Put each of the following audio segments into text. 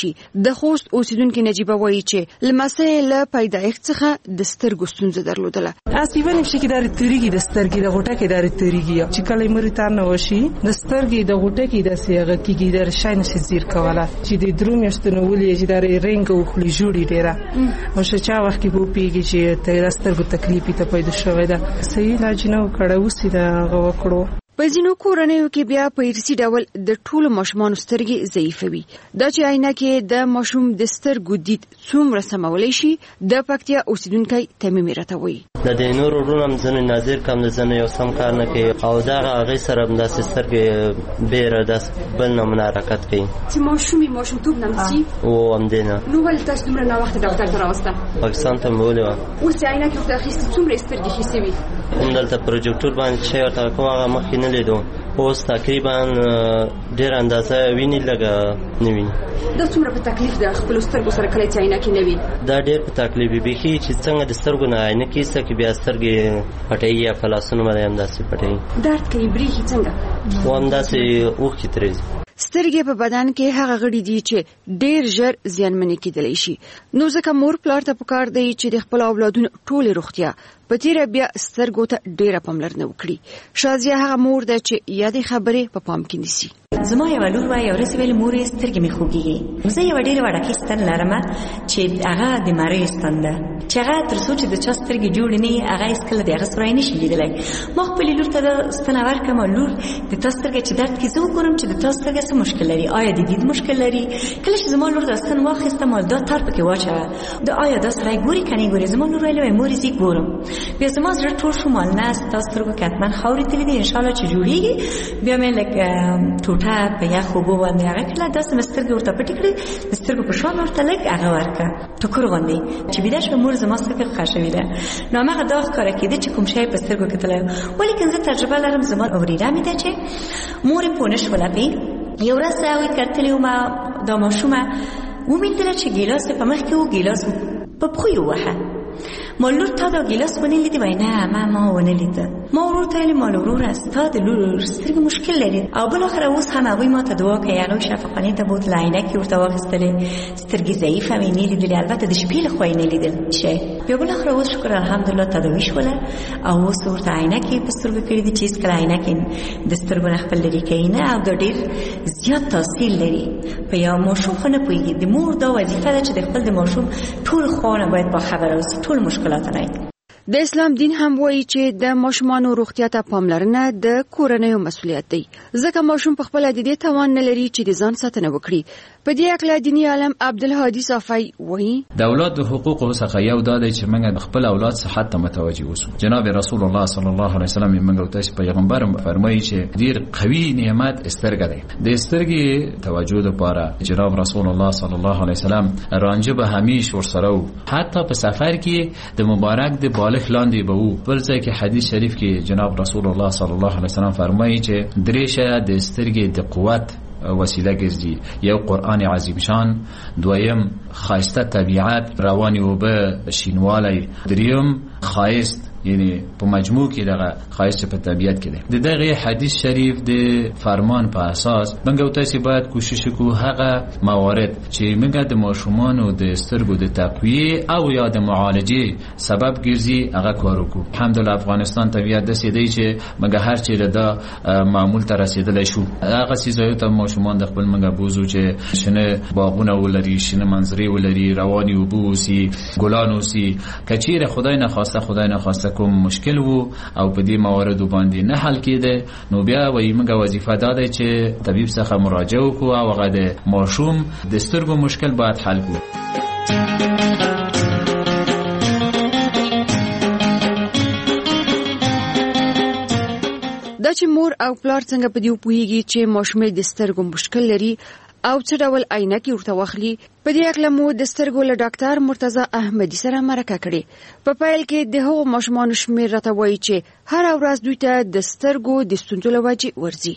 شي. د خوست اوسیدونکو نجيبه وایي چې لمسې له پیدایښت څخه د سترګو ستونزه درلودله. اصلي نشي کې د تریګي د سترګې د غوټه کې د تریګي چې کله مریتان نه وشي د سترګې د غوټه کې د سیغه کېږي د شاین شي زیر کوله چې د درو میاشتو ولې چې د رنګ او خلی جوړی ډیره او شچا وخت کې په پیږي چې د سترګو تکلیف ته پیدا شوی دا صحیح علاج نه وکړو وسی دا غوکړو. په ځینو کورنیو کې بیا په ارثي ډول د ټولو ماشومانو سترګې ضعیفه وي. دا چې عینکې د ماشوم د سترګو دید څومره سمولی شي د پکتیا اوسیدونکی تمیم راته وایي. د نور ورونو هم ځنې ناظر کم د ځنې یو سم کار نه کوي او دغه هغې سره هم داسې سترګې بیره داسې بل نمونه حرکت کوي چې ماشومتوب نه مسي او همدې نه. نو ولې تاسو دومره ناوخته ډاکټر ته راوسته؟ پاکستان ته مې ولې وه. اوس چې عینکې ورته اخیستې څومره سترګې ښې سوي؟ همدلته پروجیکټور باندې شی ورته کوم هغه مخکې نه لیدو اوس تقریبا ډېره اندازه ویني لږه نه ویني. دا څومره په تکلیف ده خپلو سترګو سره کله چې عینکې نه وي؟ دا ډېر په تکلیف وي بیخي چې څنګه د سترګو نه عینکې ایسته کړي بیا سترګې پټوي یا په لاسونو باندې همداسې پټوي. درد کوي برېښي څنګه؟ او همداسې اوښکې ترې ځي. سترګې په بدن کې هغه غړي دي چې ډېر ژر زیانمنې کېدلی شي. نو ځکه مور پلار ته پکار دی چې د خپل اولادونو ټولې روغتیا په تیره بیا سترګو ته ډېره پاملرنه وکړي. شازیه هغه مور ده چې یادې خبرې په پام کې نیسي. زما یو لور وای یو ورځ ویل مورې سترګې مې خوږیږي. زه یو ډېره وړکې ستن لرم چې هغه د مریض ستن ده چې هغه تر څو چې د چا سترګې جوړې نه وي هغه هېڅکله د هغه سوری نشي لیدلی. ما خپلې لور ته دا ستنه ورکړم او لور د تا سترګې چې درد کوي زه وګورم چې د تا سترګې څه مشکل لري، آیا د دید مشکل لري. کله چې زما لور دا ستن واخیستم او دا تار پکې واچوه د آیا دا سړی ګوري که نه ګوري. زما لور ویل مورې زه ګورم. بیا زما زړه ټول شو مال نه ستا سترګو کې حتما خاورې تللي دي انشاءالله چې جوړېږي. بیا مې لږ ټوټه په یخ اوبو باندې هغه کړله داسې مې سترګې ورته پټې کړې د سترګو په شا مې ورته لږ هغه ورکړه ټوکر غوندې چې بیده شوه مور زما سترګې ښه شوې ده. نو هماغه دا ښکاره کېده چې کوم شی په سترګو کې تللی ولیکن زه تجربه لرم. زما ورېره مې ده چې مور یې پوه نه شوله پې یو ورځ هغوی کتلې ومه دا ماشومه ومېندله چې ګیلاس په مخ کې و ګیلاس په پښو یې ووهه. ما لور تا دا ګیلاس ونه لیدی؟ وای نه ما ونه لیده. ما ورور ته ویل مال وروره ستا د لور سترګې مشکل لري. او بالاخره اوس هم هغوی ما ته دعا کوي. هغوی شفاخانې ته بوتله عینکې ورته واخیستلې سترګې ضعیفه مې نه لیدلې البته د شپې له خوا یې نه لیدل شی. بیا بالاخره اوس شکر الحمدلله تداوي شوله او اوس ورته عینکې په سترګو کړي دي چې هېڅکله عینکې د سترګو نه خپل لرې کوي نه او دا ډېر زیات تاثیر لري په یو ماشوم. خو نه پوهېږي د مور دا وظیفه ده چې د خپل د ماشوم ټول خواونه باید باخبره اوسي ټول مشکلات نه. د اسلام دین هم وایي چې د ماشومانو روغتیا ته پاملرنه د کورنیو مسؤلیت دی ځکه ماشوم په خپل د دې توان نه لري چې د ځان ساتنه وکړي. په دې اړه دیني عالم عبدالهادي صافی وایي د اولاد د حقوقو څخه یو دا دی چې موږ خپل اولاد صحت ته متوجه اوسو. جناب رسول الله صلی الله علیه وسلم موږ ته پیغمبر فرمایي چې ډیر قوي نعمت سترګه ده. د سترګې توجه لپاره جناب رسول الله صلی الله علیه وسلم رانجه به همیش ورسره حتی په سفر کې د مبارک د بالغ لاندې به وو. بل ځای کې حدیث شریف کې جناب رسول الله صلی الله علیه وسلم فرمایي چې درېشه د سترګې د قوت وسیله ګرځي. یو قرآن عظیم شان، دویم خایسته طبیعت، رواني اوبه، شینوالی، دریم خایست یعنی په مجموع کې دغه خایست په طبیعت کې ده. د دغه حدیث شریف د فرمان په اساس موږ تاسو باید کوشش وکړو هغه موارد چې موږ د ماشومانو د سترګو د تقویه او یا د معالجه سبب ګرځي هغه کار وکړو. الحمدلله افغانستان طبیعت د سیدی چې موږ هر چیرې دا معمول ته رسیدلی شو. هغه سیزایو ته ماشومان د خپل موږ بوزو چې شنه باغونه ولري، شنه منظرې ولري، رواني اوبه اوسي، ګلان اوسي. کچیر خدای نه خواسته کوم مشکل وو او په دې مواردو باندې نه حل کېده نو بیا وایي موږ وظیفه دا ده چې طبیب څخه مراجعه وکړو او هغه د ماشوم د سترګو مشکل باید حل کړو. دا چې مور او پلار څنګه په دې پوهیږي چې ماشوم د سترګو مشکل لري او څه ډول عینکې ورته واخلي. په دې اړه مو د سترګو له ډاکټر مرتضی احمدي سره مرکه کړې. په پیل کې د هغو ماشومانو شمېر راته وایي چې هر ورځ دوی ته د سترګو د ستونزو له وجې ورځي.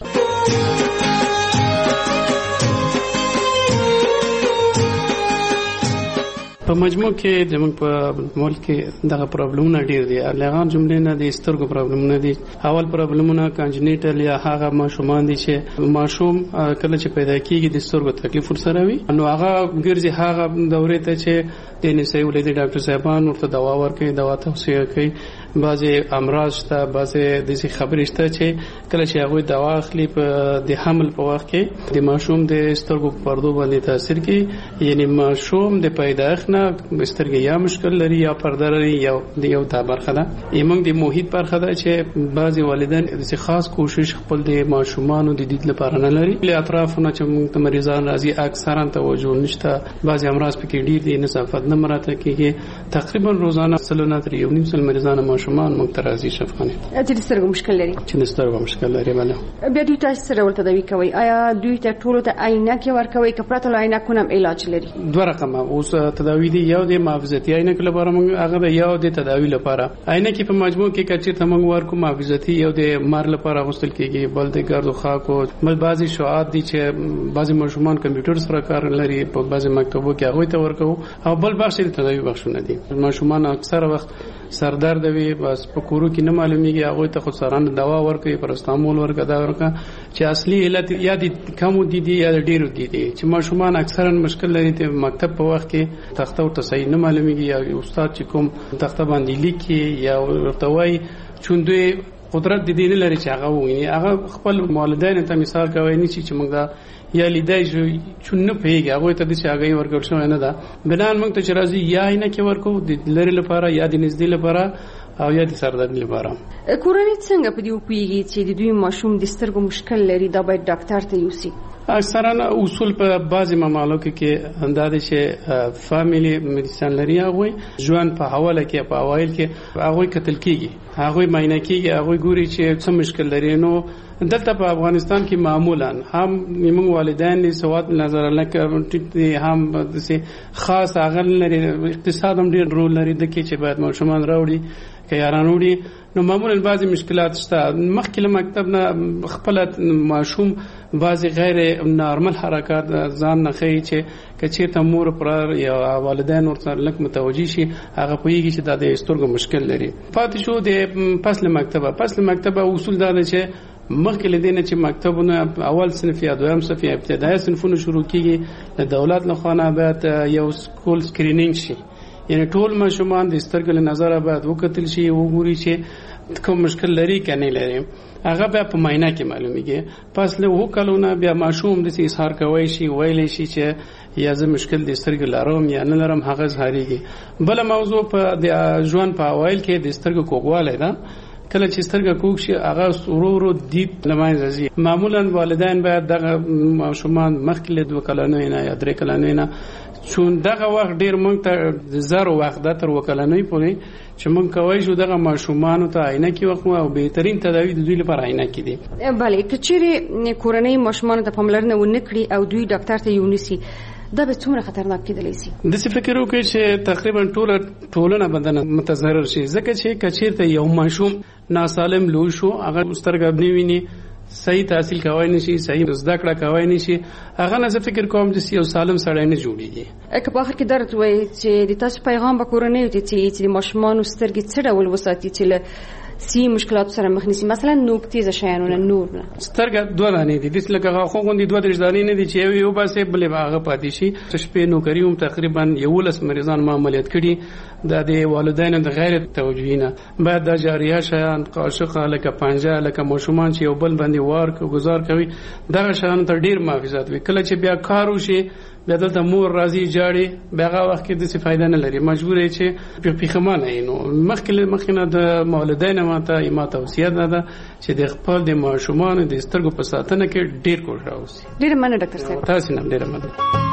په مجموع کې زموږ په ملک کې دغه پرابلمونه ډیر دي. لغان جملې نه د سترګو پرابلمونه دي. اول پرابلمونه کانجنیټل یا هغه ماشومان دي چې ماشوم کله چې پیدا کیږي د سترګو تکلیف ورسره وي، نو هغه ګرځي هغه دورې ته چې د نسایي ولادي ډاکټر صاحبان ورته دوا ورکوي، دوا توصیه کوي. بعضي امراض شته، بعضي داسې خبرې شته چې کله چې هغوی دوا اخلي په د حمل په وخت کې د ماشوم د سترګو په پردو باندې تاثیر کوي. یعنی ماشوم د پیدایښت نه سترګې یا مشکل لري یا پرده لري، یو دا برخه ده. یمنګ د محیط برخه ده چې بعضي والدین د خاص کوشش خپل د ماشومانو د دید لپاره نه لري. له اطرافونه چې موږ مریضان راځي اکثرا توجه نشته. بعضي امراض پکې ډیر دي، نظافت نه مراته کیږي. تقریبا روزانه سلونه تر 1.5 مریضان ماشومان موږ ته راځي شفقانه چې د سترګو مشکل لري. چې د سترګو مشکل لري بله. بیا دوی تاسو سره ولته تداوی کوي؟ آیا دوی ته ټولو ته عینکې ورکوي که پرته له عینکونو هم علاج لري؟ دوه رقمه اوس تداوی دي. یو د محافظتي عینکو لپاره موږ هغه د یو د تداوی لپاره عینکې په مجموع کې کچې ته موږ ورکو. محافظتي یو د مار لپاره غوښتل کیږي، بل د ګرد او خاکو، بل بعضي شعاعات دي چې بعضي ماشومان کمپیوټر سره کار لري، په بعضي مکتبو کې هغه ته ورکو. او بل بخش د تداوی بخښونه دي. ماشومان اکثر وخت سردرد وي، بس په کورو کې نه معلومیږي، هغه ته خو سرانه دوا ورکوي، پرستامول ورکا دا ورکا چې اصلي علت یا د کمو دي یا د ډیرو دي چې ماشومان اکثرا مشکل لري. ته مکتب په وخت کې تخته او تصحیح نه معلومیږي، یا استاد چې کوم تخته باندې لیکي یا ورته وایي چوندوی قدرت د دې نه لري چې هغه وویني. هغه خپل والدین ته مثال کوي نه چې موږ دا یا لیدای شو چون نه پیږي، هغه ته د شاګي ورکړ شو نه ده. بنان موږ ته چې راځي یا نه کې ورکو د لری لپاره یا د نږدې لپاره او یا د سردرد لپاره. کورنۍ څنګه په دې پیږي چې د دوی ماشوم د سترګو مشکل لري؟ دا باید ډاکټر ته یوسي. اکثرا اصول په بعضی ممالکو کې اندازه چې فاميلي میډیسن لري، هغه ژوند په حواله کې په اوایل کې هغه کتل کیږي، هغه معاینه کیږي، هغه ګوري چې څه مشکل لري. نو دلته په افغانستان کې معمولا هم موږ والدین سواد نظر لکه هم د خاص اغل لري، اقتصاد هم ډیر رول لري د کې چې باید ماشومان راوړي که یاران وړي. نو معمولا بعضی مشکلات شته. مخکې له مکتب نه خپل ماشوم بعضی غیر نارمل حرکات ځان نه ښیي چې کچېرته مور پر یا والدین ورته لږ متوجي شي، هغه پوهېږي چې دا د سترګو مشکل لري. پاتې شو د فصل مکتبه اصول دا ده چې مخکې له دې نه چې مکتبونه اول صنف یا دویم صنف یا ابتدایي صنفونه شروع کیږي، د دولت لخوا نه باید یو سکول سکرینینګ شي. یعنی ټول ماشومان د سترګو له نظره باید وکتل شي، وګوري چې کوم مشکل لري که نه لري. هغه بیا په معاینه کې معلومیږي. پس له 2 کلونو بیا ماشوم د اظهار کوي شي، ویلی شي چې یا زه مشکل د سترګو لرم یا نه لرم، هغه اظهارېږي. بله موضوع په د ژوند په اوایل کې د سترګو کوږوالی ده. کله چې سترګه کوږ شي هغه ورو دید لمنځه ځي. معمولا والدین باید دغه ماشومان مخکې له 2 کلونو نه یا 3 کلونو نه، چون دغه وخت ډیر مونږ ته زر وخت د تر وکلنۍ پورې چې مونږ کوي شو دغه ماشومان ته عینکې وخو او بهترین تداوی د دوی لپاره عینکې دي. بله کچېرې کورنۍ ماشومان ته پاملرنه ونه کړي او دوی ډاکټر ته یونیسي، دا به څومره خطرناک کېدلی شي؟ داسې فکر وکړئ چې تقریبا ټولنه بدنه متضرر شي، ځکه چې کچېرته یو ماشوم ناسالم لوی شو، هغه سترګه نه ویني، صحیح تحصیل کوای نشي، صحیح زده کړه کوای نشي، هغه نه فکر کوم چې یو سالم سړی نه جوړیږي. که په اخر کې درته وایي چې د تاسو پیغام به کورنۍ ته چې د ماشومانو سترګې څه ډول وساتي چې له سی مشکلات سره مخ نشي، مثلا نوکتیزه شیانونه نور نه. سترګه دوه دانې دي، داسې لکه خو غوندې 2-3 دانې نه دي چې یو باسي بلې هغه پاتې شي. شپې نوکري هم تقریبا 11 مریضان ما عملیات کړي. دا د والدینو د غیر توجهی نه باید د جاریه شیان قاشقه لکه پنجه لکه ماشومان چې یو بل باندې وار کو گزار کوي، دغه شیان ته ډیر محافظت وي. کله چې بیا کار وشي بیا دلته مور راځي جاړي، بیا هغه وخت کې د څه فائدہ نه لري، مجبور یې چې پیخمانه یې. نو مخکې د والدینو ماته ما توصیه ده چې د خپل د ماشومان د سترګو په ساتنه کې ډیر کوشش وکړي. ډیر مننه ډاکټر صاحب. تاسو نه ډیر مننه.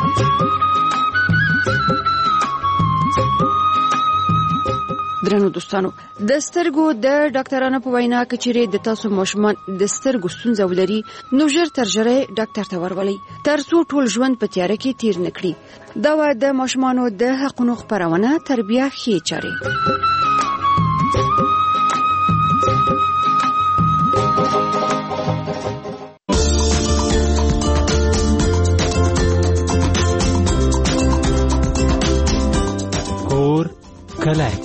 درنو دوستانو، د سترګو د ډاکټرانو په وینا کچېرې د تاسو ماشومان د سترګو ستونزه ولري نو ژر تر ژره ډاکټر ته ورولئ ترڅو ټول ژوند په تیاره کې تیر نه کړي. دا د ماشومانو د حقونو خپرونه تربیه ښې چارې. کلی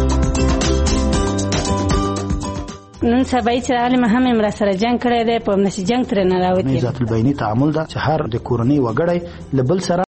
نن سبا چې عالم هم امر سره جنگ کړی دی په نشي جنگ تر نه راوتی ذات البینی تعامل دا چې هر د کورنۍ وګړی لبل سره